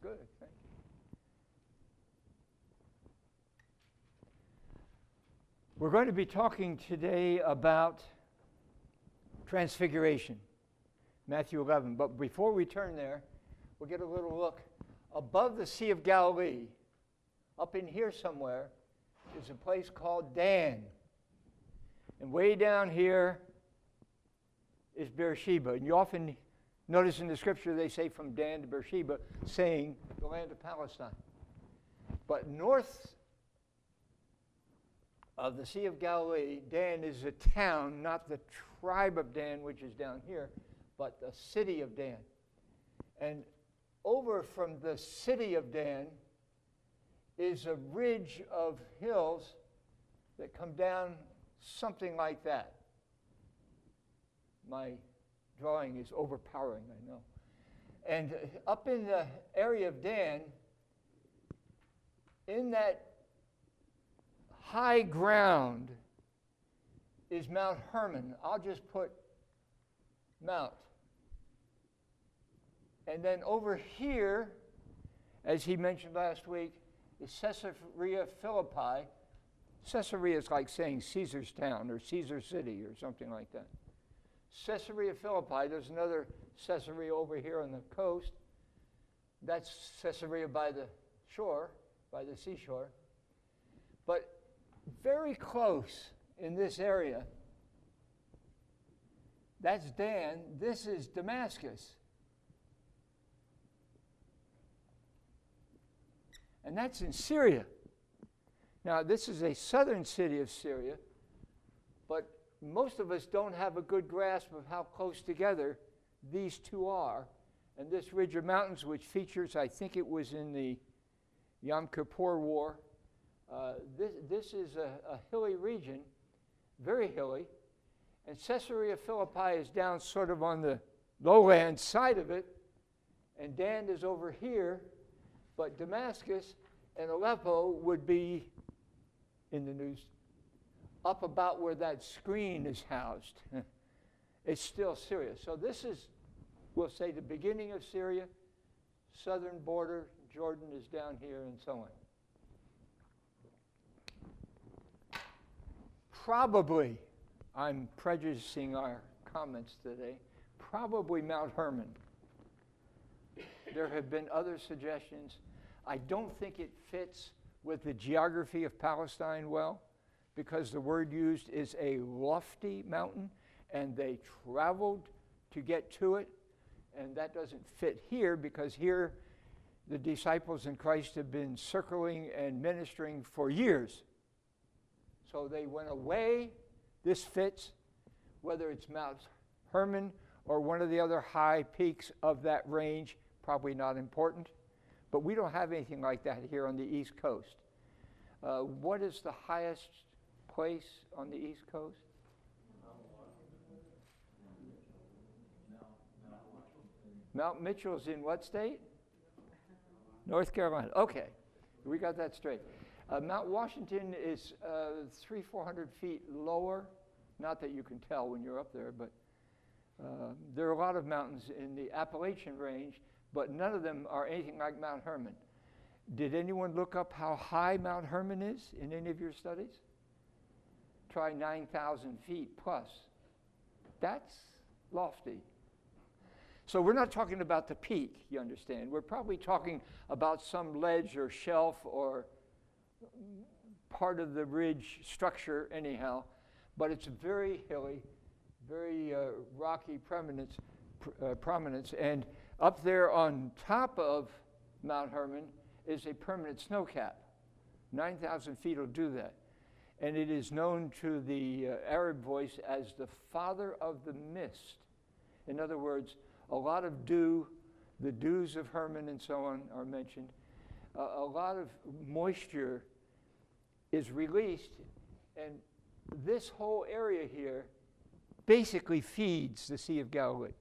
good. Thank you. We're going to be talking today about Transfiguration, Matthew 11. But before we turn there, we'll get a little look. Above the Sea of Galilee, up in here somewhere, is a place called Dan. And way down here is Beersheba. And you often notice in the scripture they say from Dan to Beersheba, saying the land of Palestine. But north of the Sea of Galilee, Dan is a town, not the tribe of Dan, which is down here, but the city of Dan. And over from the city of Dan is a ridge of hills that come down something like that. My drawing is overpowering, I know. And up in the area of Dan, in that high ground is Mount Hermon. I'll just put Mount. And then over here, as he mentioned last week, is Caesarea Philippi. Caesarea is like saying Caesar's town or Caesar city or something like that. Caesarea Philippi, there's another Caesarea over here on the coast. That's Caesarea by the shore, by the seashore. But very close in this area, that's Dan, this is Damascus. And that's in Syria. Now, this is a southern city of Syria, but most of us don't have a good grasp of how close together these two are. And this ridge of mountains, which features, I think it was in the Yom Kippur War, this is a hilly region, very hilly. And Caesarea Philippi is down sort of on the lowland side of it, and Dan is over here, but Damascus and Aleppo would be in the news up about where that screen is housed. It's still Syria. So this is, we'll say, the beginning of Syria, southern border, Jordan is down here, and so on. Probably, I'm prejudicing our comments today, probably Mount Hermon. There have been other suggestions. I don't think it fits with the geography of Palestine well, because the word used is a lofty mountain, and they traveled to get to it, and that doesn't fit here, because here the disciples in Christ have been circling and ministering for years. So they went away. This fits, whether it's Mount Hermon or one of the other high peaks of that range, probably not important. But we don't have anything like that here on the East Coast. What is the highest place on the East Coast? Mount Mitchell's in what state? North Carolina. Okay, we got that straight. Mount Washington is 300-400 feet lower. Not that you can tell when you're up there, but there are a lot of mountains in the Appalachian range, but none of them are anything like Mount Hermon. Did anyone look up how high Mount Hermon is in any of your studies? Try 9,000 feet plus. That's lofty. So we're not talking about the peak, you understand. We're probably talking about some ledge or shelf or part of the ridge structure anyhow, but it's very hilly, very rocky prominence, and up there on top of Mount Hermon is a permanent snow cap. 9,000 feet will do that. And it is known to the Arab voice as the father of the mist. In other words, a lot of dew, the dews of Hermon and so on are mentioned. A lot of moisture is released, and this whole area here basically feeds the Sea of Galilee.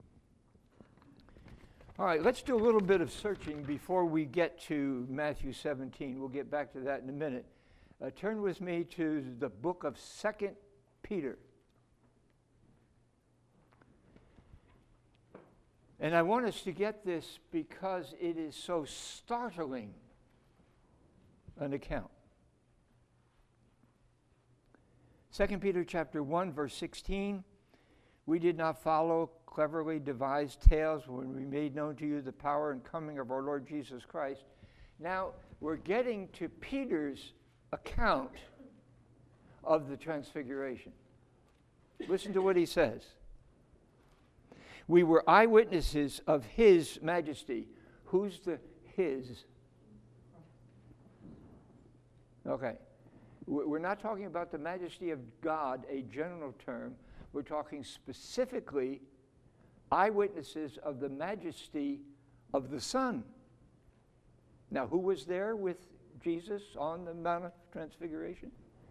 All right, let's do a little bit of searching before we get to Matthew 17. We'll get back to that in a minute. Turn with me to the book of 2 Peter. And I want us to get this because it is so startling an account. 2 Peter chapter 1, verse 16, we did not follow cleverly devised tales when we made known to you the power and coming of our Lord Jesus Christ. Now we're getting to Peter's account of the transfiguration. Listen to what he says. We were eyewitnesses of his majesty. Who's the his? Okay. We're not talking about the majesty of God, a general term. We're talking specifically eyewitnesses of the majesty of the Son. Now, who was there with Jesus on the Mount of Transfiguration?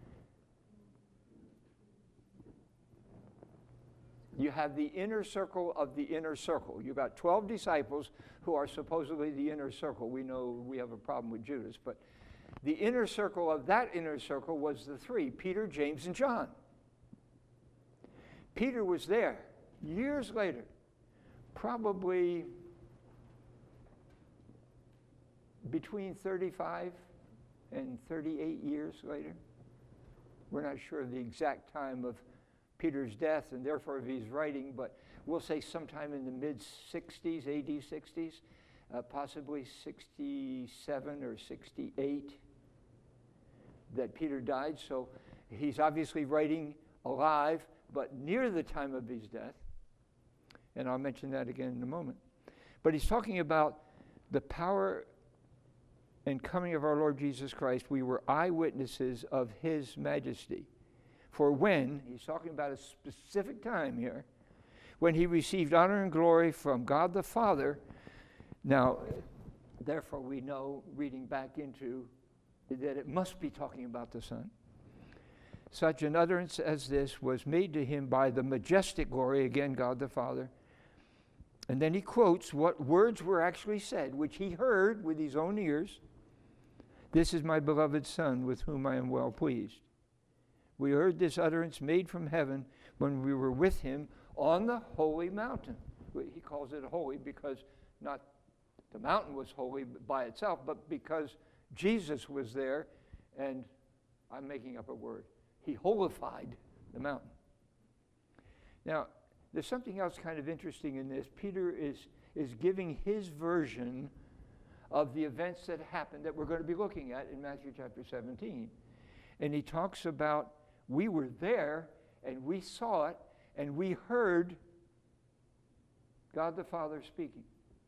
You have the inner circle of the inner circle. You've got 12 disciples who are supposedly the inner circle. We know we have a problem with Judas, but the inner circle of that inner circle was the three, Peter, James, and John. Peter was there years later, probably between 35 and 38 years later. We're not sure of the exact time of Peter's death, and therefore if he's writing, but we'll say sometime in the mid-60s, AD 60s, possibly 67 or 68, that Peter died. So he's obviously writing alive, but near the time of his death. And I'll mention that again in a moment. But he's talking about the power and coming of our Lord Jesus Christ. We were eyewitnesses of his majesty. For when, he's talking about a specific time here, when he received honor and glory from God the Father. Now, therefore we know, reading back into, that it must be talking about the Son. Such an utterance as this was made to him by the majestic glory, again, God the Father. And then he quotes what words were actually said, which he heard with his own ears. This is my beloved Son, with whom I am well pleased. We heard this utterance made from heaven when we were with him on the holy mountain. He calls it holy because not the mountain was holy by itself, but because Jesus was there, and I'm making up a word. He holified the mountain. Now, there's something else kind of interesting in this. Peter is giving his version of the events that happened that we're going to be looking at in Matthew chapter 17. And he talks about, we were there, and we saw it, and we heard God the Father speaking.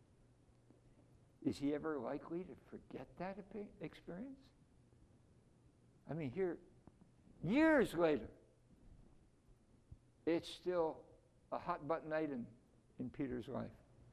Is he ever likely to forget that experience? I mean, here, years later, it's still a hot-button item in Peter's life.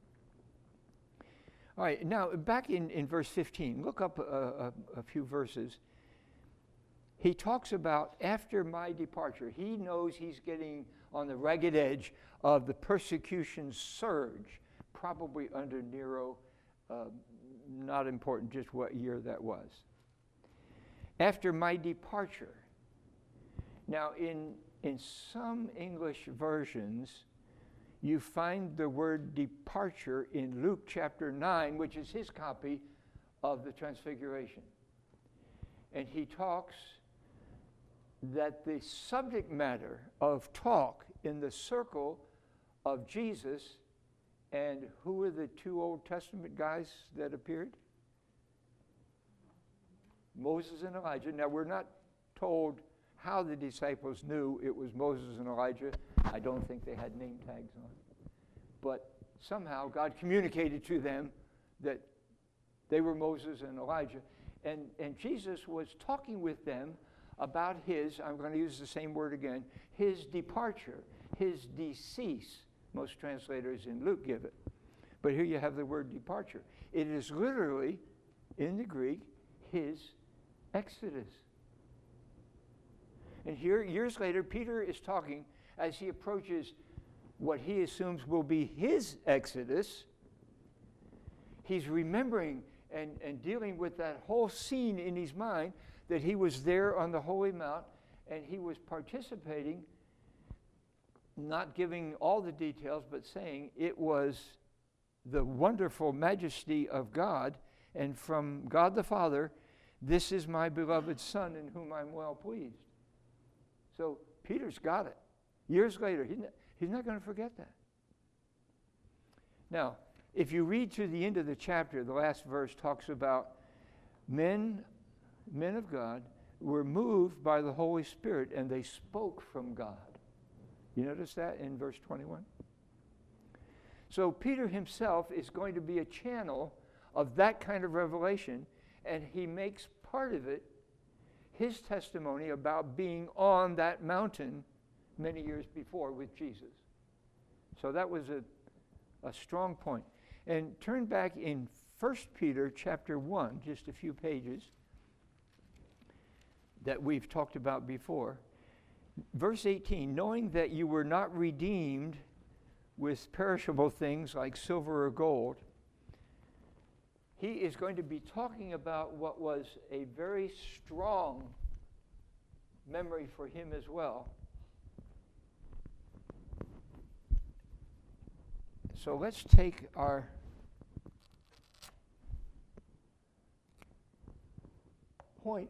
All right, now back in verse 15, look up a few verses. He talks about after my departure. He knows he's getting on the ragged edge of the persecution surge, probably under Nero. Not important just what year that was. After my departure. Now, in some English versions, you find the word departure in Luke chapter 9, which is his copy of the Transfiguration. And he talks that the subject matter of talk in the circle of Jesus, and who were the two Old Testament guys that appeared? Moses and Elijah. Now, we're not told how the disciples knew it was Moses and Elijah. I don't think they had name tags on. But somehow God communicated to them that they were Moses and Elijah. And Jesus was talking with them about his, I'm going to use the same word again, his departure, his decease. Most translators in Luke give it. But here you have the word departure. It is literally, in the Greek, his exodus. And here, years later, Peter is talking as he approaches what he assumes will be his exodus. He's remembering and dealing with that whole scene in his mind that he was there on the Holy Mount and he was participating, not giving all the details, but saying it was the wonderful majesty of God, and from God the Father, this is my beloved Son in whom I'm well pleased. So Peter's got it. Years later, he's not going to forget that. Now, if you read to the end of the chapter, the last verse talks about men of God were moved by the Holy Spirit, and they spoke from God. You notice that in verse 21? So Peter himself is going to be a channel of that kind of revelation, and he makes part of it his testimony about being on that mountain many years before with Jesus. So that was a strong point. And turn back in 1 Peter chapter 1, just a few pages that we've talked about before. Verse 18, knowing that you were not redeemed with perishable things like silver or gold. He is going to be talking about what was a very strong memory for him as well. So let's take our point.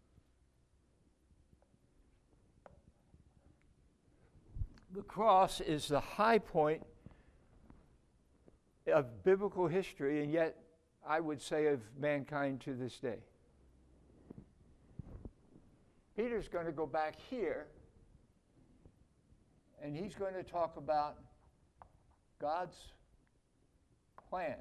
The cross is the high point of biblical history, and yet I would say of mankind to this day. Peter's going to go back here, and he's going to talk about God's plan.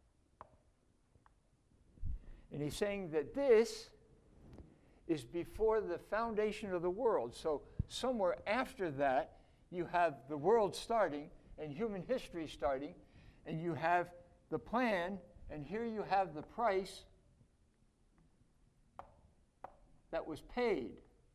And he's saying that this is before the foundation of the world. So somewhere after that, you have the world starting and human history starting, and you have the plan, and here you have the price that was paid.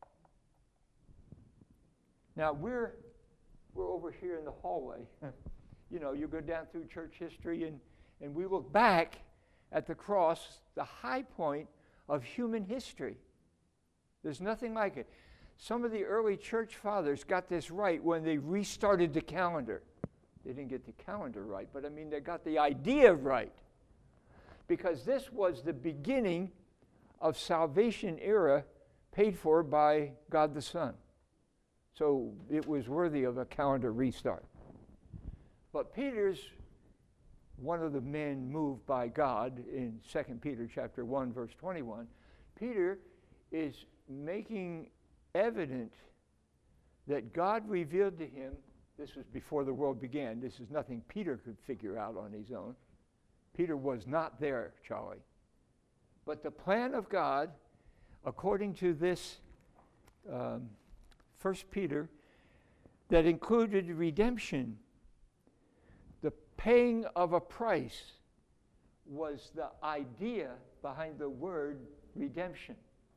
Now we're over here in the hallway. You know, you go down through church history, and we look back at the cross, the high point of human history. There's nothing like it. Some of the early church fathers got this right when they restarted the calendar. They didn't get the calendar right, but I mean, they got the idea right. Because this was the beginning of salvation era paid for by God the Son. So it was worthy of a calendar restart. But Peter's one of the men moved by God in 2 Peter chapter 1, verse 21. Peter is making evident that God revealed to him, this was before the world began, this is nothing Peter could figure out on his own. Peter was not there, Charlie. But the plan of God, according to this 1 Peter, that included redemption, the paying of a price, was the idea behind the word redemption.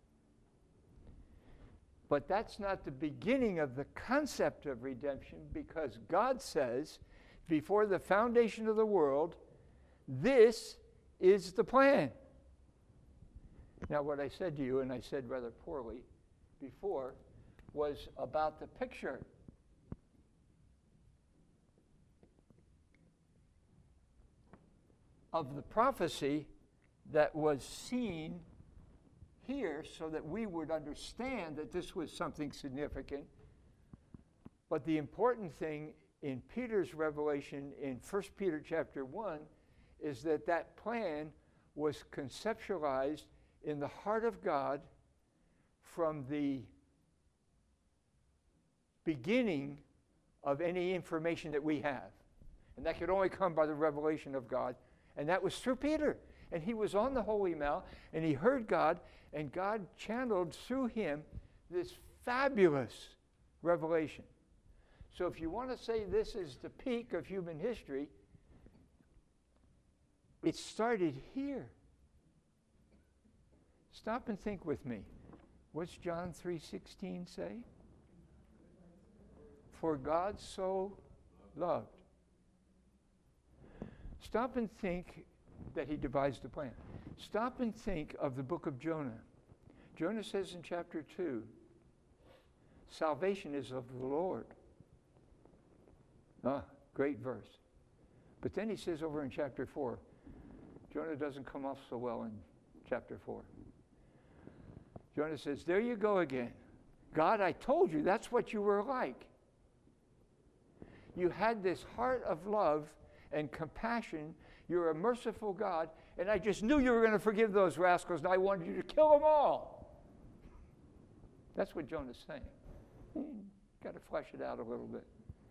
But that's not the beginning of the concept of redemption, because God says, before the foundation of the world, this is the plan. Now, what I said to you, and I said rather poorly before, was about the picture. Of the prophecy that was seen here, so that we would understand that this was something significant. But the important thing in Peter's revelation in 1 Peter chapter 1 is that that plan was conceptualized in the heart of God from the beginning of any information that we have. And that could only come by the revelation of God. And that was through Peter. And he was on the Holy Mount, and he heard God, and God channeled through him this fabulous revelation. So if you want to say this is the peak of human history, it started here. Stop and think with me. What's John 3:16 say? For God so loved. Stop and think that he devised a plan. Stop and think of the book of Jonah. Jonah says in chapter 2, salvation is of the Lord. Ah, great verse. But then he says over in chapter 4, Jonah doesn't come off so well in chapter 4. Jonah says, there you go again. God, I told you that's what you were like. You had this heart of love and compassion. You're a merciful God, and I just knew you were going to forgive those rascals, and I wanted you to kill them all. That's what Jonah's saying. Got to flesh it out a little bit.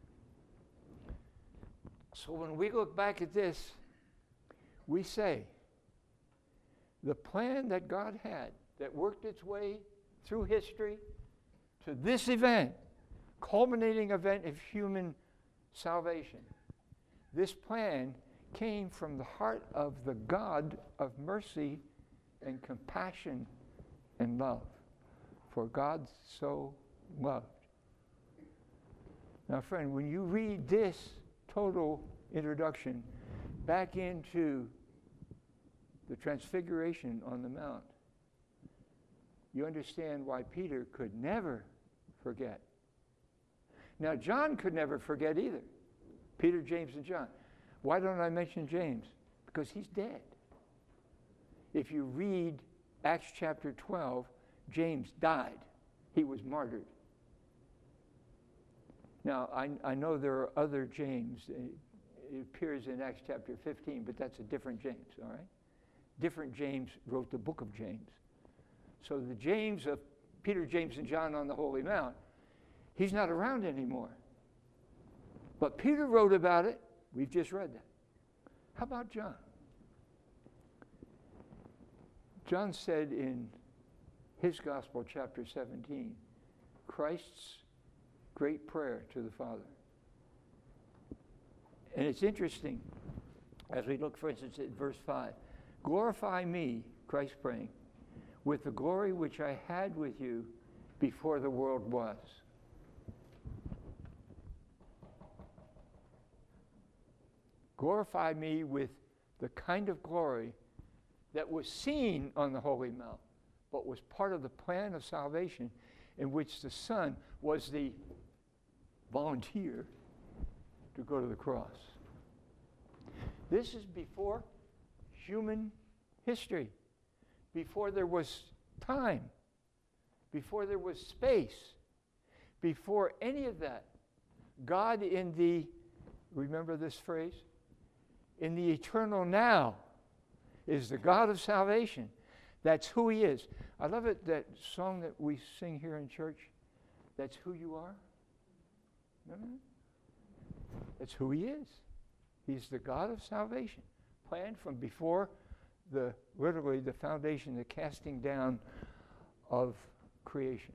So when we look back at this, we say, the plan that God had that worked its way through history to this event, culminating event of human salvation, this plan came from the heart of the God of mercy and compassion and love. For God so loved. Now, friend, when you read this total introduction back into the transfiguration on the Mount, you understand why Peter could never forget. Now, John could never forget either. Peter, James, and John. Why don't I mention James? Because he's dead. If you read Acts chapter 12, James died. He was martyred. Now, I know there are other James. It appears in Acts chapter 15, but that's a different James, all right? Different James wrote the book of James. So the James of Peter, James, and John on the Holy Mount, he's not around anymore. But Peter wrote about it. We've just read that. How about John? John said in his Gospel, chapter 17, Christ's great prayer to the Father. And it's interesting, as we look, for instance, at verse 5. Glorify me, Christ praying, with the glory which I had with you before the world was. Glorify me with the kind of glory that was seen on the Holy Mount, but was part of the plan of salvation in which the Son was the volunteer to go to the cross. This is before human history, before there was time, before there was space, before any of that. God in the, remember this phrase? In the eternal now is the God of salvation. That's who he is. I love it, that song that we sing here in church, that's who you are. Remember that? That's who he is. He's the God of salvation, planned from before literally the foundation, the casting down of creation.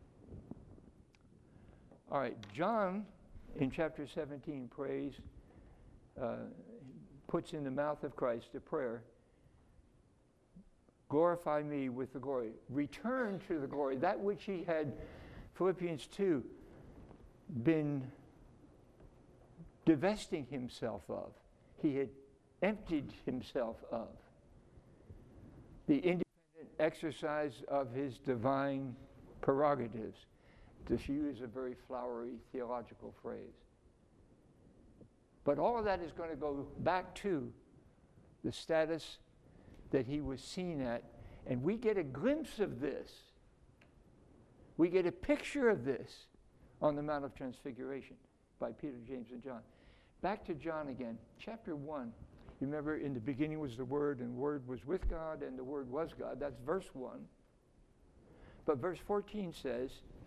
All right, John in chapter 17 prays, puts in the mouth of Christ a prayer, glorify me with the glory. Return to the glory, that which he had, Philippians 2, been divesting himself of. He had emptied himself of. The independent exercise of his divine prerogatives, to use a very flowery theological phrase. But all of that is going to go back to the status that he was seen at. And we get a glimpse of this. We get a picture of this on the Mount of Transfiguration by Peter, James, and John. Back to John again, chapter 1. You remember, in the beginning was the Word, and the Word was with God, and the Word was God. That's verse 1. But verse 14 says,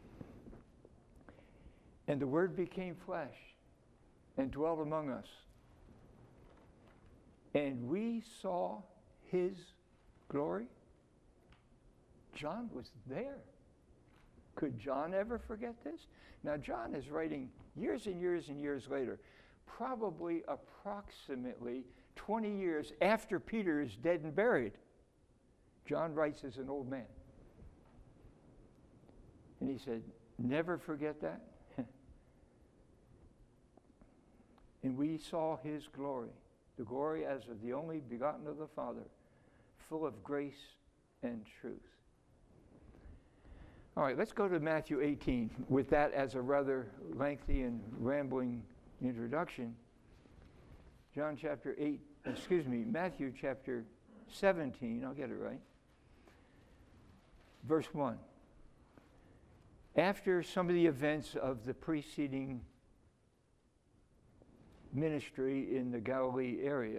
and the Word became flesh and dwelt among us. And we saw his glory. John was there. Could John ever forget this? Now, John is writing years and years and years later, probably approximately 20 years after Peter is dead and buried. John writes as an old man. And he said, never forget that. And we saw his glory, the glory as of the only begotten of the Father, full of grace and truth. All right, let's go to Matthew 18 with that as a rather lengthy and rambling introduction. Matthew chapter 17, I'll get it right. Verse 1. After some of the events of the preceding ministry in the Galilee area,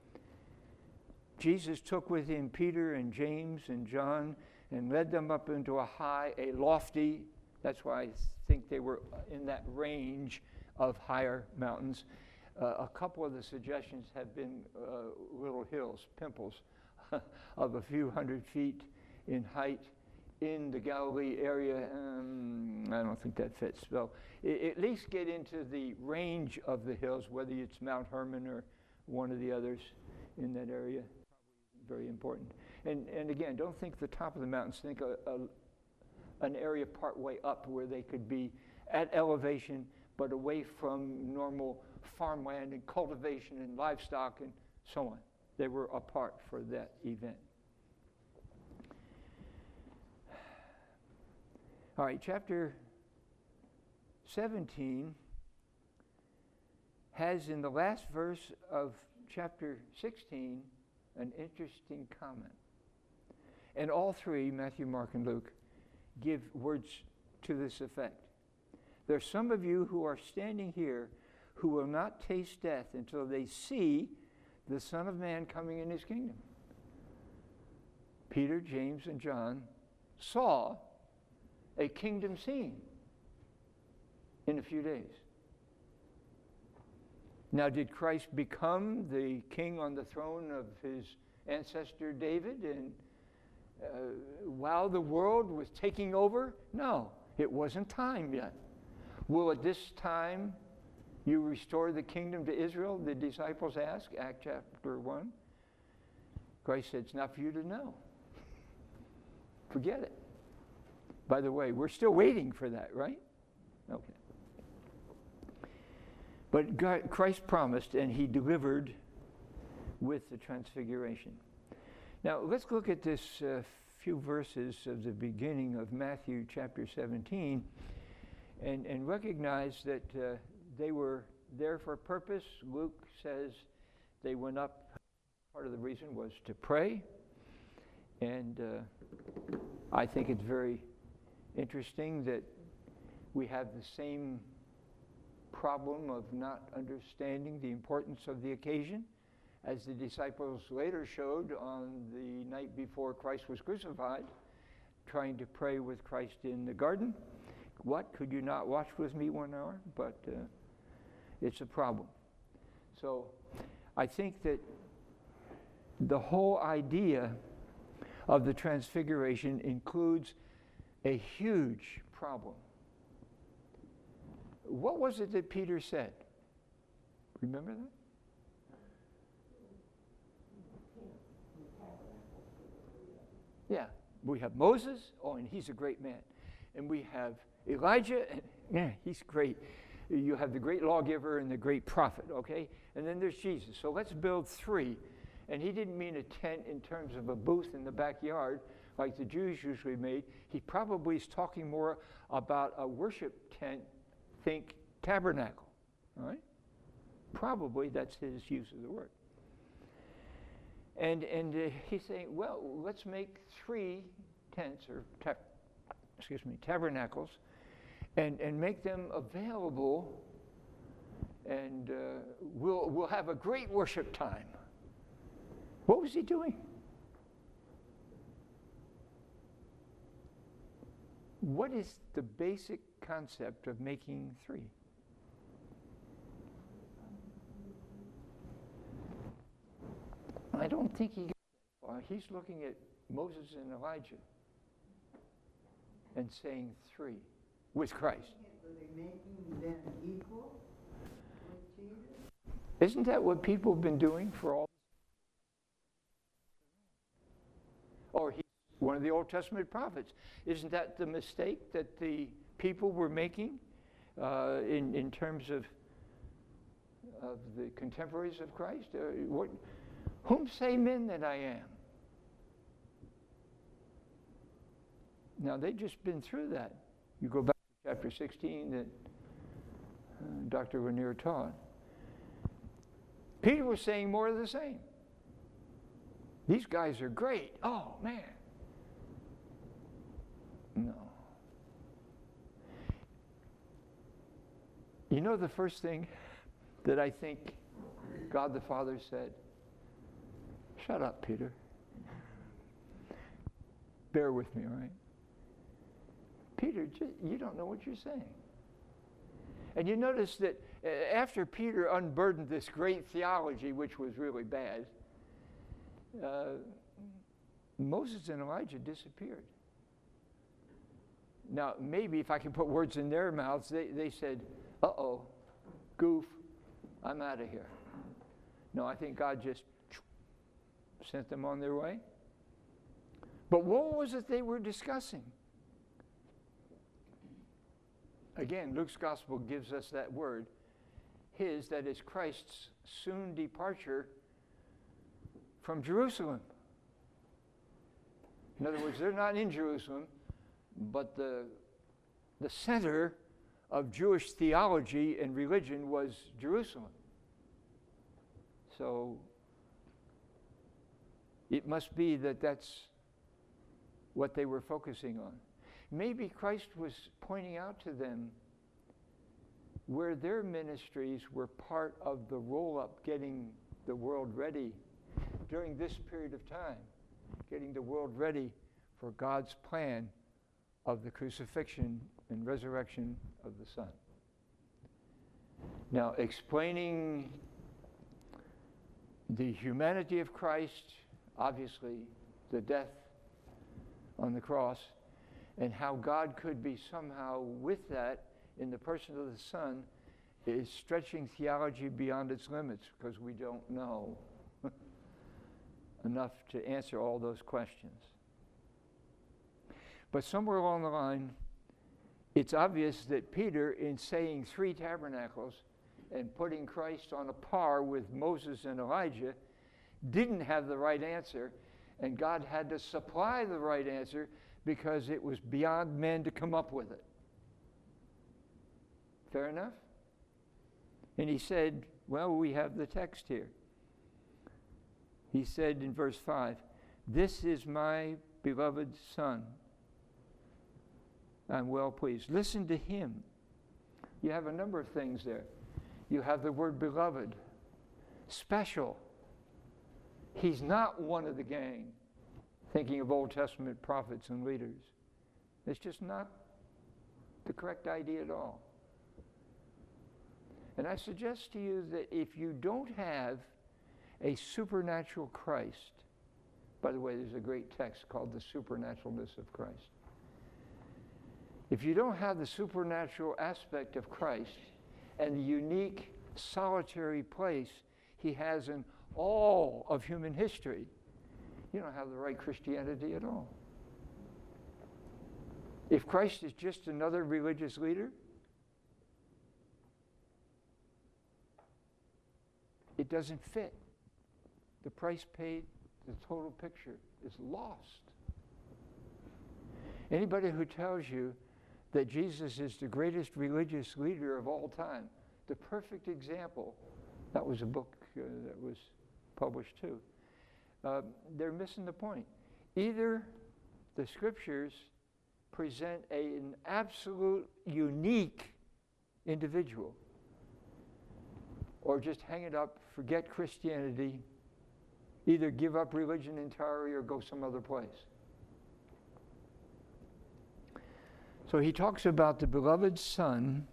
Jesus took with him Peter and James and John and led them up into a lofty, that's why I think they were in that range of higher mountains. A couple of the suggestions have been little hills, pimples, of a few hundred feet in height in the Galilee area. I don't think that fits. So at least get into the range of the hills, whether it's Mount Hermon or one of the others in that area. Very important. And again, don't think the top of the mountains. Think an area part way up where they could be at elevation, but away from normal farmland and cultivation and livestock and so on. They were apart for that event. All right, chapter 17 has in the last verse of chapter 16 an interesting comment. And all three, Matthew, Mark, and Luke, give words to this effect. There are some of you who are standing here who will not taste death until they see the Son of Man coming in his kingdom. Peter, James, and John saw a kingdom scene in a few days. Now, did Christ become the king on the throne of his ancestor David and while the world was taking over? No, it wasn't time yet. Will at this time you restore the kingdom to Israel? The disciples asked, Acts chapter 1. Christ said, it's not for you to know. Forget it. By the way, we're still waiting for that, right? Okay. But Christ promised, and he delivered with the transfiguration. Now, let's look at this few verses of the beginning of Matthew chapter 17 and recognize that they were there for a purpose. Luke says they went up. Part of the reason was to pray. And I think it's very interesting that we have the same problem of not understanding the importance of the occasion, as the disciples later showed on the night before Christ was crucified, trying to pray with Christ in the garden. What, could you not watch with me 1 hour? But it's a problem. So I think that the whole idea of the transfiguration includes a huge problem. What was it that Peter said? Remember that? Yeah, we have Moses, and he's a great man. And we have Elijah, and yeah, he's great. You have the great lawgiver and the great prophet, okay? And then there's Jesus. So let's build three. And he didn't mean a tent in terms of a booth in the backyard like the Jews usually made. He probably is talking more about a worship tent, think tabernacle, all right? Probably that's his use of the word. And he's saying, well, let's make 3 tents or tabernacles and make them available, and we'll have a great worship time. What was he doing? What is the basic concept of making 3? I don't think he gets that far. He's looking at Moses and Elijah and saying 3 with Christ. Were they making them equal with Jesus? Isn't that what people have been doing for all? Or he's one of the Old Testament prophets. Isn't that the mistake that the people were making in terms of the contemporaries of Christ? Whom say men that I am? Now, they've just been through that. You go back to chapter 16 that Dr. Ranier taught. Peter was saying more of the same. These guys are great. Oh, man. No. You know the first thing that I think God the Father said? Shut up, Peter. Bear with me, all right? Peter, you don't know what you're saying. And you notice that after Peter unburdened this great theology, which was really bad, Moses and Elijah disappeared. Now, maybe if I can put words in their mouths, they said, uh-oh, goof, I'm out of here. No, I think God just sent them on their way. But what was it they were discussing? Again, Luke's gospel gives us that word, his, that is Christ's soon departure from Jerusalem. In other words, they're not in Jerusalem, but the center of Jewish theology and religion was Jerusalem. So it must be that that's what they were focusing on. Maybe Christ was pointing out to them where their ministries were part of the roll-up, getting the world ready during this period of time, getting the world ready for God's plan of the crucifixion and resurrection of the Son. Now, explaining the humanity of Christ, obviously the death on the cross, and how God could be somehow with that in the person of the Son is stretching theology beyond its limits, because we don't know enough to answer all those questions. But somewhere along the line, it's obvious that Peter, in saying 3 tabernacles and putting Christ on a par with Moses and Elijah, didn't have the right answer, and God had to supply the right answer because it was beyond men to come up with it. Fair enough? And he said, well, we have the text here. He said in verse 5, "This is my beloved Son. I'm well pleased." Listen to him. You have a number of things there. You have the word beloved, special. He's not one of the gang, thinking of Old Testament prophets and leaders. It's just not the correct idea at all. And I suggest to you that if you don't have a supernatural Christ, by the way, there's a great text called The Supernaturalness of Christ. If you don't have the supernatural aspect of Christ and the unique solitary place he has in all of human history, you don't have the right Christianity at all. If Christ is just another religious leader, it doesn't fit. The price paid, the total picture is lost. Anybody who tells you that Jesus is the greatest religious leader of all time, the perfect example, that was a book that was published too, they're missing the point. Either the scriptures present an absolute unique individual, or just hang it up, forget Christianity, either give up religion entirely or go some other place. So he talks about the beloved Son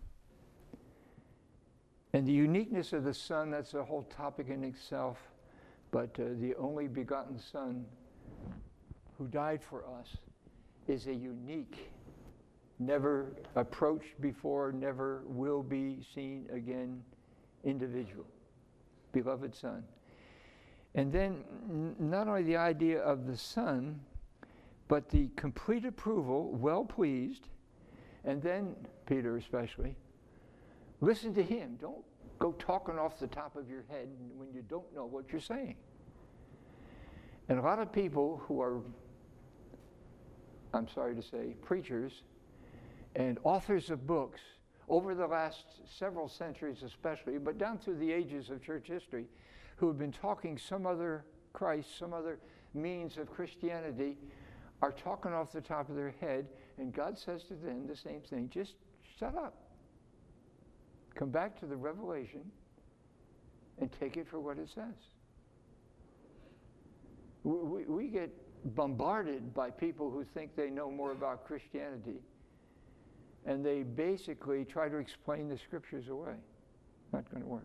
and the uniqueness of the Son. That's a whole topic in itself. But the only begotten Son who died for us is a unique, never approached before, never will be seen again individual, beloved Son. And then not only the idea of the Son, but the complete approval, well pleased, and then, Peter especially, listen to him. Don't go talking off the top of your head when you don't know what you're saying. And a lot of people who are, I'm sorry to say, preachers and authors of books over the last several centuries especially, but down through the ages of church history, who have been talking some other Christ, some other means of Christianity, are talking off the top of their head, and God says to them the same thing: just shut up. Come back to the revelation and take it for what it says. We get bombarded by people who think they know more about Christianity, and they basically try to explain the scriptures away. Not going to work.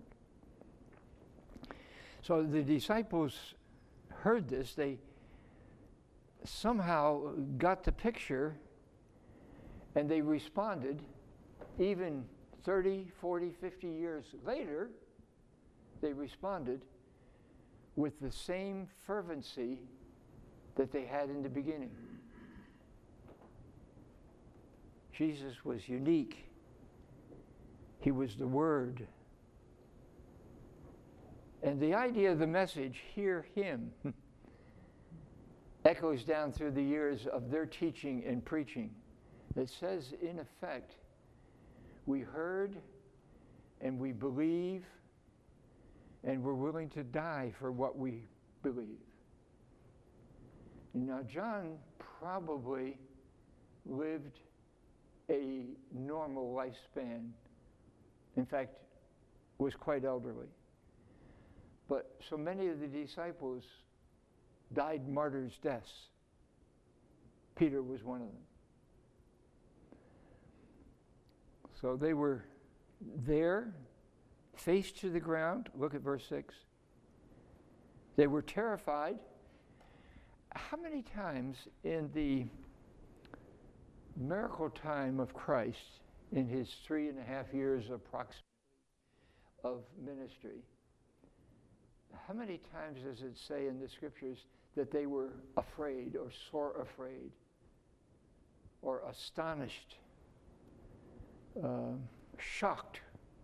So the disciples heard this. They somehow got the picture, and they responded. Even 30, 40, 50 years later, they responded with the same fervency that they had in the beginning. Jesus was unique. He was the Word. And the idea of the message, hear him, echoes down through the years of their teaching and preaching. It says, in effect, we heard and we believe and we're willing to die for what we believe. Now, John probably lived a normal lifespan. In fact, was quite elderly. But so many of the disciples died martyrs' deaths. Peter was one of them. So they were there, face to the ground. Look at verse 6. They were terrified. How many times in the miracle time of Christ, in his 3.5 years approximately of ministry, how many times does it say in the scriptures that they were afraid or sore afraid or astonished, shocked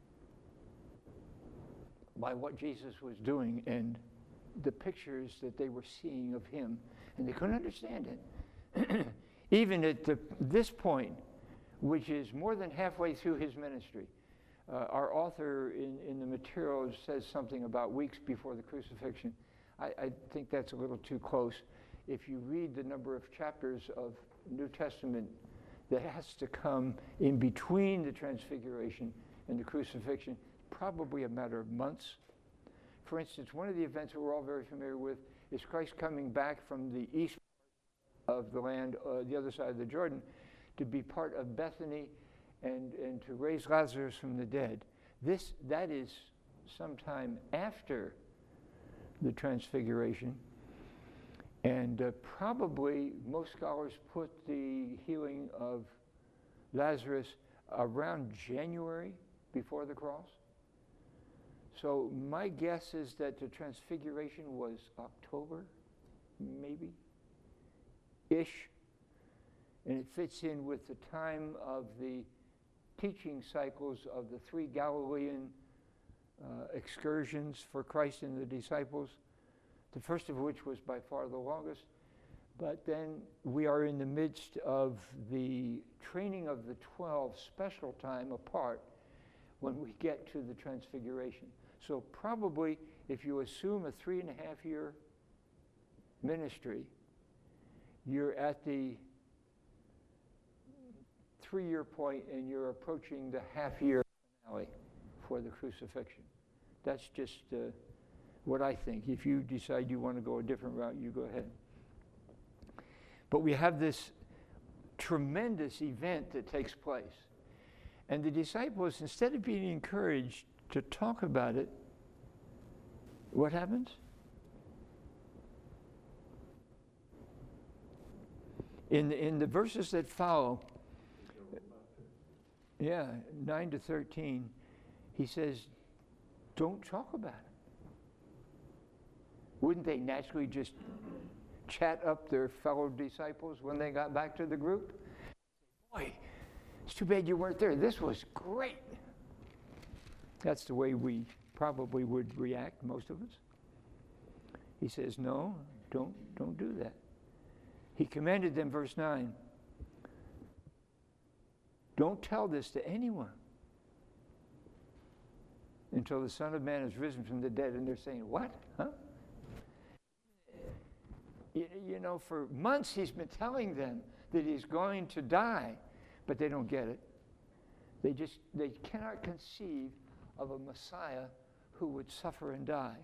by what Jesus was doing and the pictures that they were seeing of him, and they couldn't understand it. Even at this point, which is more than halfway through his ministry, our author in the materials says something about weeks before the crucifixion. I think that's a little too close. If you read the number of chapters of New Testament that has to come in between the transfiguration and the crucifixion, probably a matter of months. For instance, one of the events that we're all very familiar with is Christ coming back from the east of the land, the other side of the Jordan, to be part of Bethany and to raise Lazarus from the dead. That is sometime after the transfiguration. And probably most scholars put the healing of Lazarus around January before the cross. So my guess is that the transfiguration was October, maybe, ish. And it fits in with the time of the teaching cycles of the 3 Galilean excursions for Christ and the disciples, the first of which was by far the longest. But then we are in the midst of the training of the 12, special time apart when we get to the transfiguration. So probably if you assume a 3.5-year ministry, you're at the 3-year point and you're approaching the half-year finale for the crucifixion. That's just what I think. If you decide you want to go a different route, you go ahead. But we have this tremendous event that takes place. And the disciples, instead of being encouraged to talk about it, what happens? In the verses that follow, 9 to 13, he says, don't talk about it. Wouldn't they naturally just chat up their fellow disciples when they got back to the group? Boy, it's too bad you weren't there. This was great. That's the way we probably would react, most of us. He says, no, don't do that. He commanded them, verse 9, don't tell this to anyone. until the Son of Man is risen from the dead. And they're saying, what? Huh? You know, for months he's been telling them that he's going to die, but they don't get it. They cannot conceive of a Messiah who would suffer and die.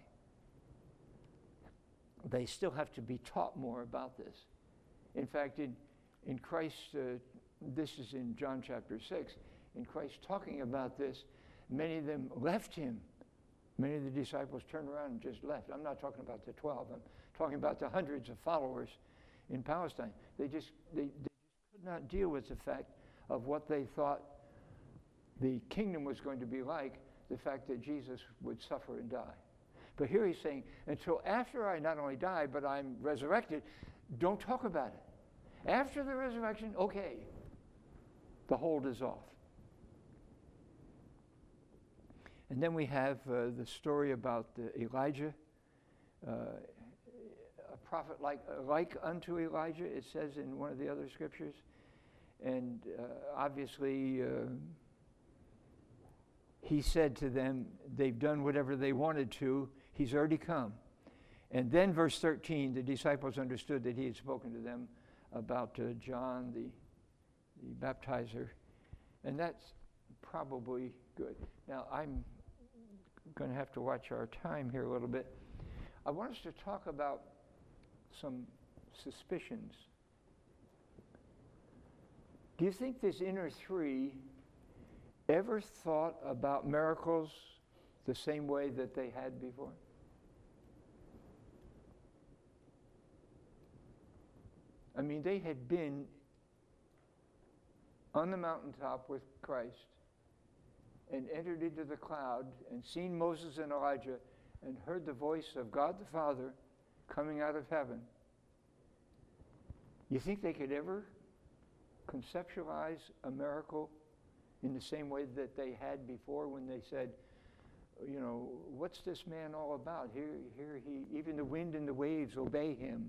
They still have to be taught more about this. In fact, in Christ, this is in John chapter 6, in Christ talking about this, many of them left him. Many of the disciples turned around and just left. I'm not talking about the 12. I'm talking about the hundreds of followers in Palestine. They just could not deal with the fact of what they thought the kingdom was going to be like, the fact that Jesus would suffer and die. But here he's saying, until after I not only die, but I'm resurrected, don't talk about it. After the resurrection, okay, the hold is off. And then we have the story about Elijah, a prophet like unto Elijah, it says in one of the other scriptures. And obviously, he said to them, they've done whatever they wanted to. He's already come. And then verse 13, the disciples understood that he had spoken to them about John the baptizer. And that's probably good. Now, I'm going to have to watch our time here a little bit. I want us to talk about some suspicions. Do you think this inner three ever thought about miracles the same way that they had before? I mean, they had been on the mountaintop with Christ and entered into the cloud and seen Moses and Elijah and heard the voice of God the Father coming out of heaven. You think they could ever conceptualize a miracle in the same way that they had before when they said, you know, what's this man all about? Here he, even the wind and the waves obey him.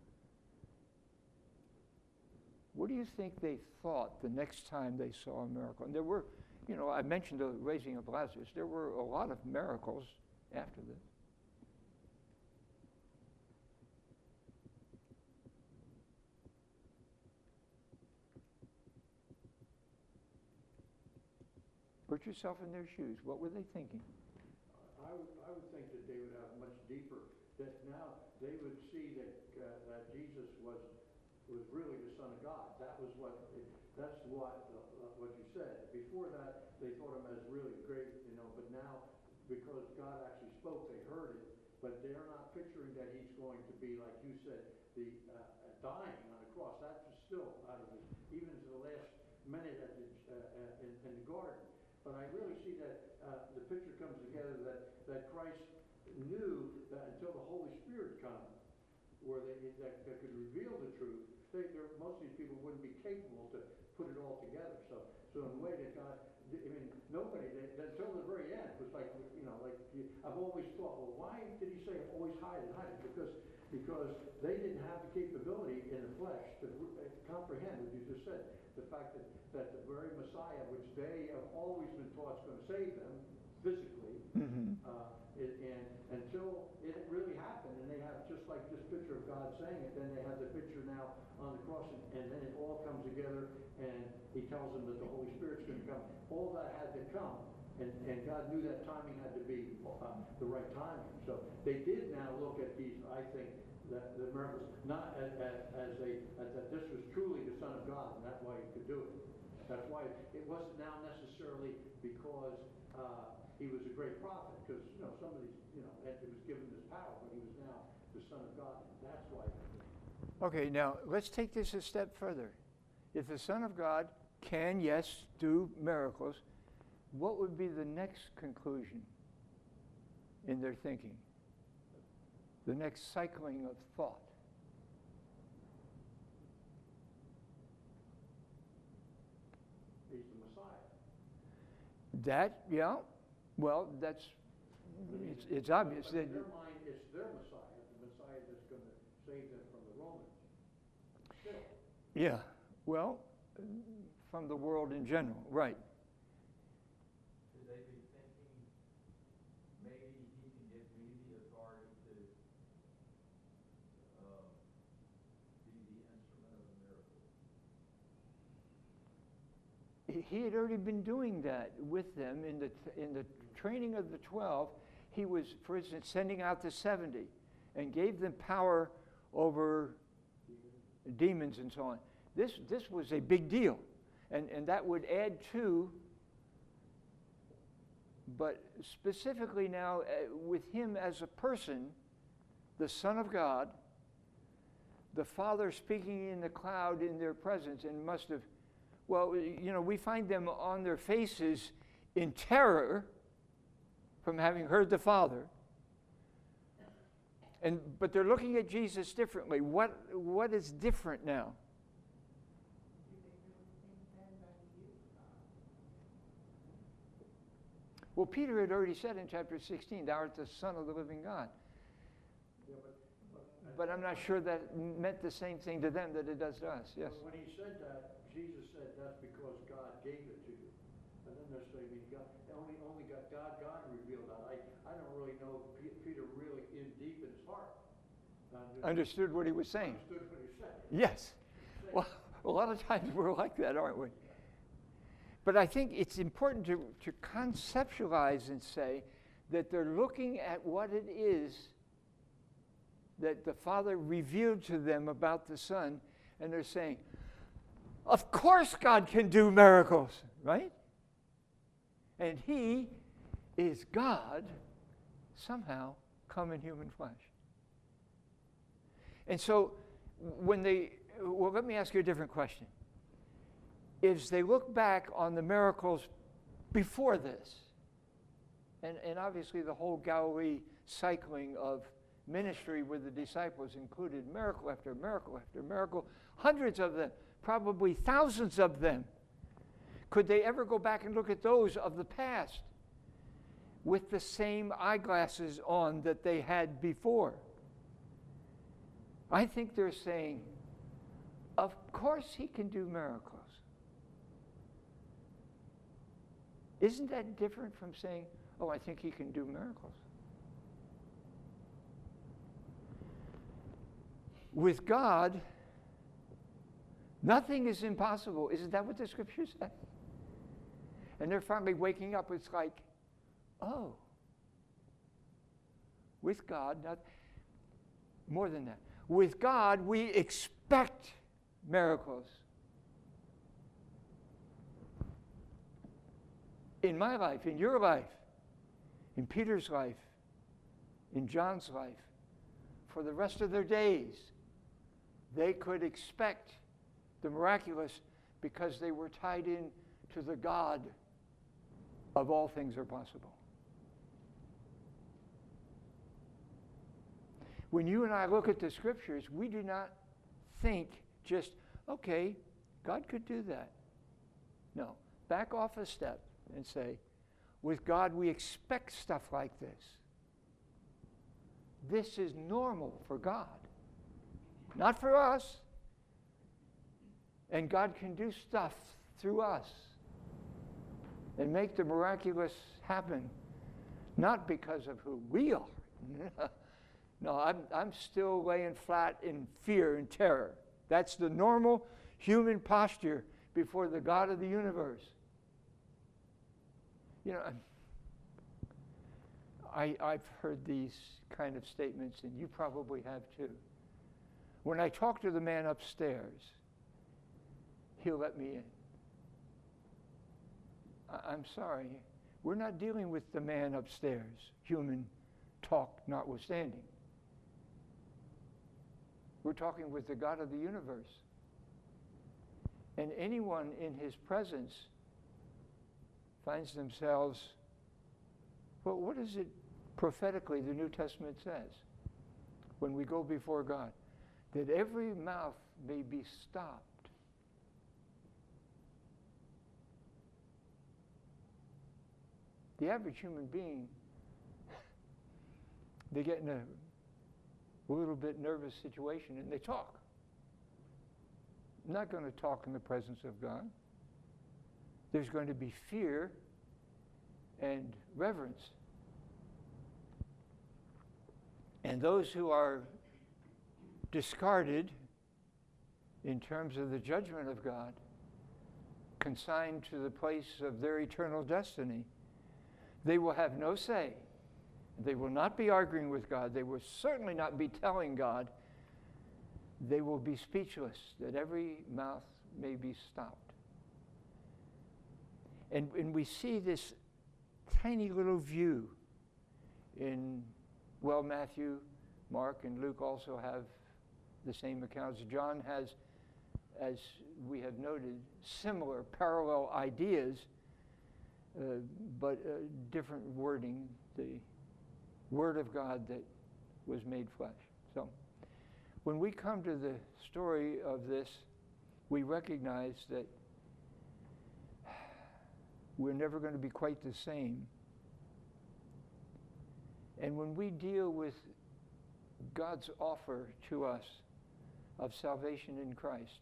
What do you think they thought the next time they saw a miracle? And there were, you know, I mentioned the raising of Lazarus. There were a lot of miracles after this. Put yourself in their shoes. What were they thinking? I would think that they would have much deeper, that now they would see that Jesus was really the Son of God. That's what you said. Before that, they thought him as really great, you know, but now, because God actually spoke, they heard it, but they're not picturing that he's going to be, like you said, the dying on the cross. That's still out of it, even to the last minute in the garden. But I really see that the picture comes together that Christ knew that until the Holy Spirit comes, where that could reveal the truth, most of these people wouldn't be capable to put it all together. So in a way that God, I mean, nobody, until the very end, was like, you know, like, I've always thought, well, why did he say always hide it? Because they didn't have the capability in the flesh to comprehend what you just said. The fact that the very Messiah, which they have always been taught is going to save them physically, and until it really happened, and they have just like this picture of God saying it, then they have the picture now on the cross, and then it all comes together, and he tells them that the Holy Spirit's going to come. All that had to come, and God knew that timing had to be the right timing. So they did now look at these, I think, the miracles, not as that this was truly the Son of God, and that's why he could do it. That's why it wasn't now necessarily because he was a great prophet, because, you know, some of these, you know, it was given this power, but he was now the Son of God, and that's why. Okay, now let's take this a step further. If the Son of God can, yes, do miracles, what would be the next conclusion in their thinking? The next cycling of thought? He's the Messiah. That, yeah, well, that's, it's obvious. But in their mind, it's their Messiah, the Messiah that's going to save them from the Romans. Still. Yeah, well, from the world in general, right. Should they be thinking maybe he can give me the authority to be the instrument of a miracle. He had already been doing that with them in the training of the 12. He was, for instance, sending out the 70 and gave them power over demons and so on. This was a big deal. And that would add to, but specifically now with him as a person, the Son of God, the Father speaking in the cloud in their presence, and must have, well, you know, we find them on their faces in terror from having heard the Father. But they're looking at Jesus differently. What is different now? Well, Peter had already said in chapter 16, "Thou art the Son of the living God." Yeah, But I'm not sure that meant the same thing to them that it does to us. Yes. When he said that, Jesus said that's because God gave it to you. And then they're saying, God, only got God revealed that. I don't really know if Peter really in deep in his heart Understood what he was saying. understood what he said. Yes. Well, a lot of times we're like that, aren't we? But I think it's important to conceptualize and say that they're looking at what it is that the Father revealed to them about the Son, and they're saying, of course God can do miracles, right? And he is God somehow come in human flesh. And so when well, let me ask you a different question. As they look back on the miracles before this, and obviously the whole Galilee cycling of ministry with the disciples included miracle after miracle after miracle, hundreds of them, probably thousands of them. Could they ever go back and look at those of the past with the same eyeglasses on that they had before? I think they're saying, of course he can do miracles. Isn't that different from saying, oh, I think he can do miracles? With God, nothing is impossible. Isn't that what the scripture says? And they're finally waking up. It's like, oh, with God, more than that. With God, we expect miracles. In my life, in your life, in Peter's life, in John's life, for the rest of their days, they could expect the miraculous because they were tied in to the God of all things are possible. When you and I look at the scriptures, we do not think just, okay, God could do that. No, back off a step and say, with God we expect stuff like this. This is normal for God, not for us. And God can do stuff through us and make the miraculous happen, not because of who we are. No, I'm still laying flat in fear and terror. That's the normal human posture before the God of the universe. You know, I've heard these kind of statements, and you probably have too. When I talk to the man upstairs, he'll let me in. I'm sorry, we're not dealing with the man upstairs, human talk notwithstanding. We're talking with the God of the universe. And anyone in his presence finds themselves, well, what is it prophetically the New Testament says when we go before God? That every mouth may be stopped. The average human being, they get in a little bit nervous situation and they talk. I'm not going to talk in the presence of God. There's going to be fear and reverence. And those who are discarded in terms of the judgment of God, consigned to the place of their eternal destiny, they will have no say. They will not be arguing with God. They will certainly not be telling God. They will be speechless, that every mouth may be stopped. And we see this tiny little view in, well, Matthew, Mark, and Luke also have the same accounts. John has, as we have noted, similar parallel ideas, but different wording, the Word of God that was made flesh. So when we come to the story of this, we recognize that we're never going to be quite the same. And when we deal with God's offer to us of salvation in Christ,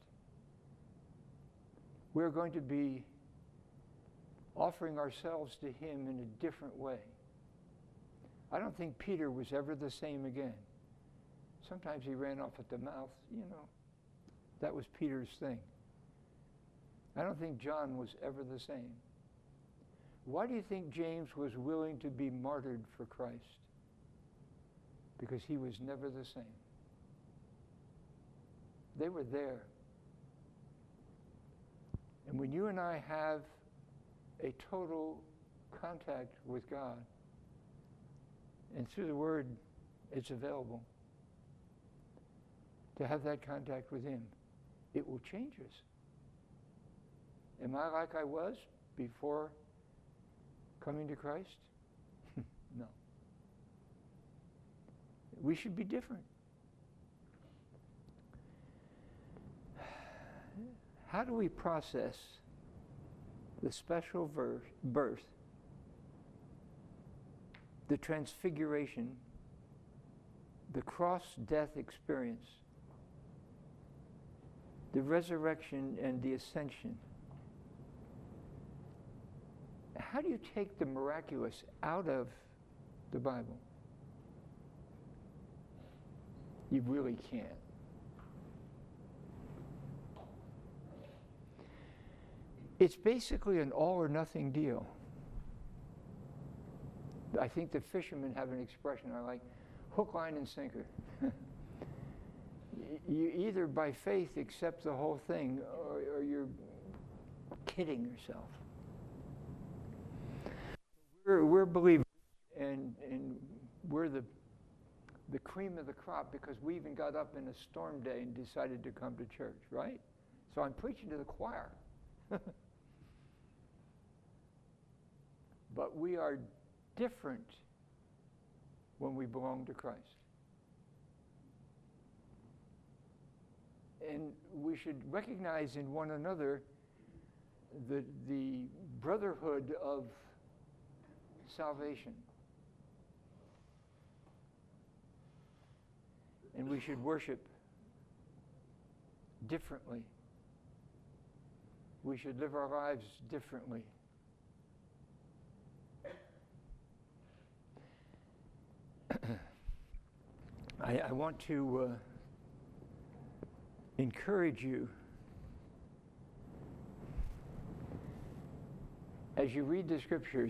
we're going to be offering ourselves to Him in a different way. I don't think Peter was ever the same again. Sometimes he ran off at the mouth, you know. That was Peter's thing. I don't think John was ever the same. Why do you think James was willing to be martyred for Christ? Because he was never the same. They were there. And when you and I have a total contact with God, and through the Word, it's available to have that contact with Him, it will change us. Am I like I was before coming to Christ? No. We should be different. How do we process the special birth, the transfiguration, the cross-death experience, the resurrection and the ascension? How do you take the miraculous out of the Bible? You really can't. It's basically an all or nothing deal. I think the fishermen have an expression I like: hook, line, and sinker. You either by faith accept the whole thing, or you're kidding yourself. We're believers, and we're the cream of the crop because we even got up in a storm day and decided to come to church, right? So I'm preaching to the choir. But we are different when we belong to Christ. And we should recognize in one another the brotherhood of salvation. And we should worship differently. We should live our lives differently. I want to encourage you, as you read the scriptures,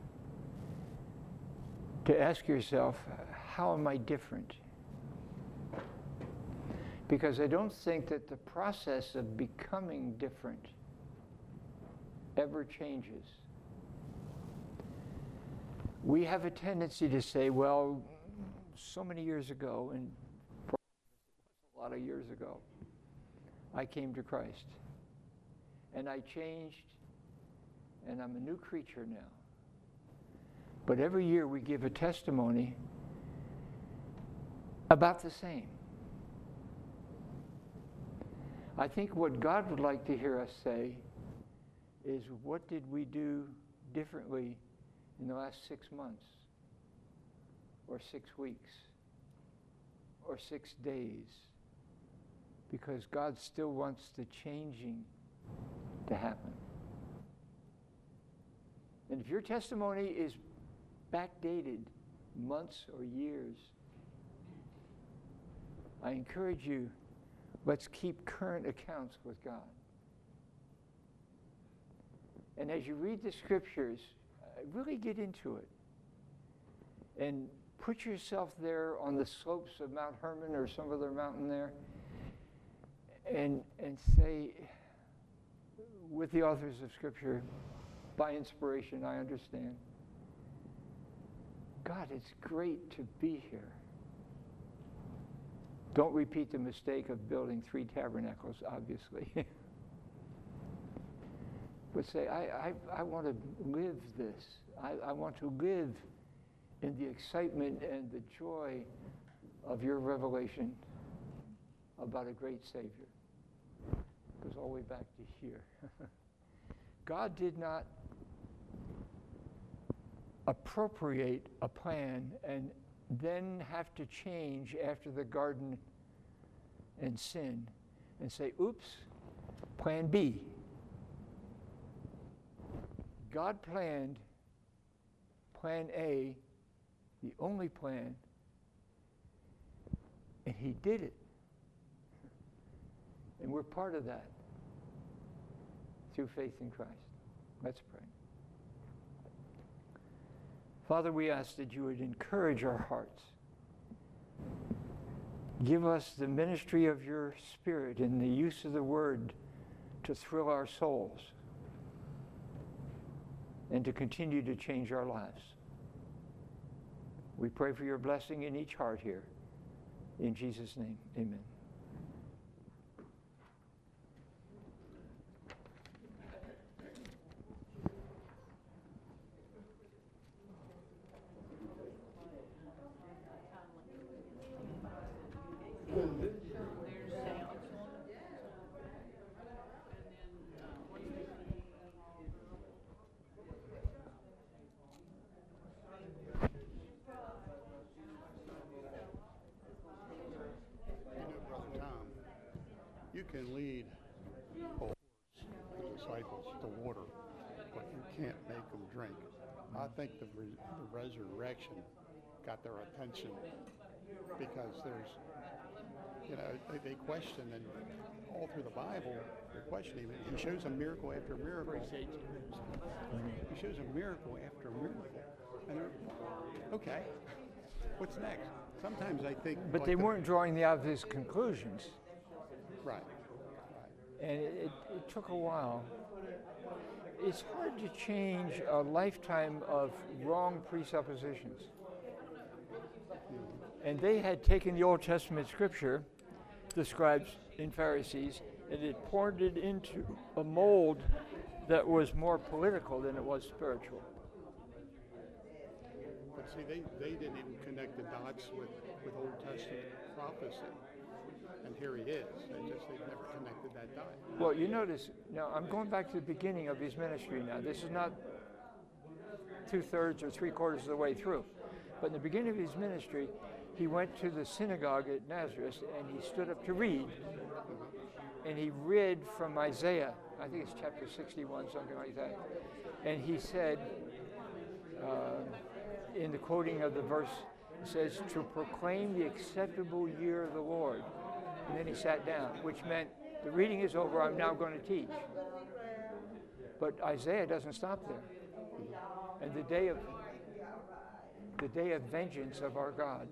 to ask yourself, how am I different? Because I don't think that the process of becoming different ever changes. We have a tendency to say, well, so many years ago, and a lot of years ago, I came to Christ. And I changed, and I'm a new creature now. But every year we give a testimony about the same. I think what God would like to hear us say is, what did we do differently in the last 6 months, or 6 weeks, or 6 days? Because God still wants the changing to happen. And if your testimony is backdated months or years, I encourage you, let's keep current accounts with God. And as you read the scriptures, really get into it. And put yourself there on the slopes of Mount Hermon or some other mountain there and say, with the authors of Scripture, by inspiration, I understand. God, it's great to be here. Don't repeat the mistake of building 3 tabernacles, obviously. But say, I want to live this. I want to live in the excitement and the joy of your revelation about a great Savior. It goes all the way back to here. God did not appropriate a plan and then have to change after the garden and sin and say, oops, plan B. God planned plan A, the only plan, and he did it. And we're part of that through faith in Christ. Let's pray. Father, we ask that you would encourage our hearts. Give us the ministry of your Spirit and the use of the word to thrill our souls and to continue to change our lives. We pray for your blessing in each heart here. In Jesus' name, amen. You can lead a horse, the disciples, to water, but you can't make them drink. I think the resurrection got their attention because there's, they question, and all through the Bible, they're questioning. He shows a miracle after miracle. He shows a miracle after miracle. And they're, okay, what's next? Sometimes I think... But they weren't drawing the obvious conclusions. Right. And it took a while. It's hard to change a lifetime of wrong presuppositions. And they had taken the Old Testament scripture, the scribes and Pharisees, and had poured it into a mold that was more political than it was spiritual. But see, they didn't even connect the dots with Old Testament prophecy. And here he is. They've never connected that dot. Well, you notice, now I'm going back to the beginning of his ministry now. This is not 2/3 or 3/4 of the way through. But in the beginning of his ministry, he went to the synagogue at Nazareth and he stood up to read. And he read from Isaiah, I think it's chapter 61, something like that. And he said, in the quoting of the verse, it says, to proclaim the acceptable year of the Lord. And then he sat down, which meant the reading is over, I'm now going to teach. But Isaiah doesn't stop there. And the day of vengeance of our God,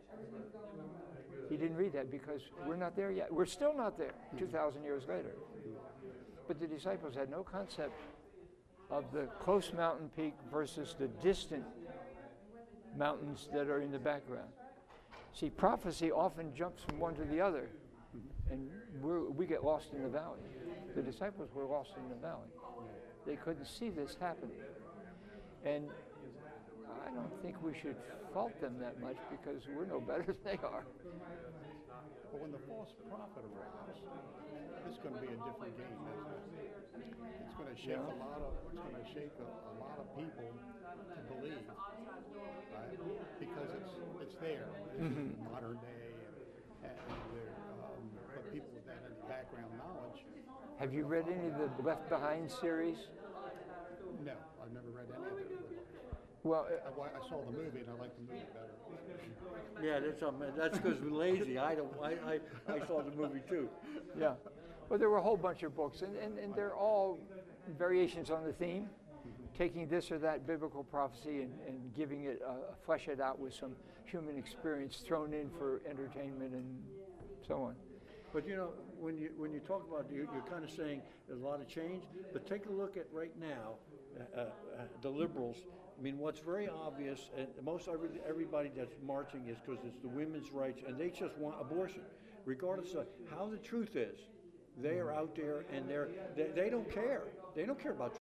he didn't read that because we're not there yet. We're still not there 2,000 years later. But the disciples had no concept of the close mountain peak versus the distant mountains that are in the background. See, prophecy often jumps from one to the other, and we get lost in the valley. The disciples were lost in the valley. They couldn't see this happening. And I don't think we should fault them that much because we're no better than they are. But when the false prophet arrives, it's going to be a different game, isn't it? It's going to shake a lot of people to believe, right? Because it's there. It's modern day, and but people without any background knowledge. Have you read any of the Left Behind series? No, I've never read any of it. Well, I saw the movie and I liked the movie better. Yeah, that's because we're lazy. I saw the movie too. yeah. Well, there were a whole bunch of books, and they're all variations on the theme, taking this or that biblical prophecy and giving it, flesh it out with some human experience thrown in for entertainment and so on. But you know, when you talk about you're kind of saying there's a lot of change. But take a look at right now, the liberals. I mean, what's very obvious, and everybody that's marching is because it's the women's rights, and they just want abortion, regardless of how the truth is. They are out there, and they don't care. They don't care about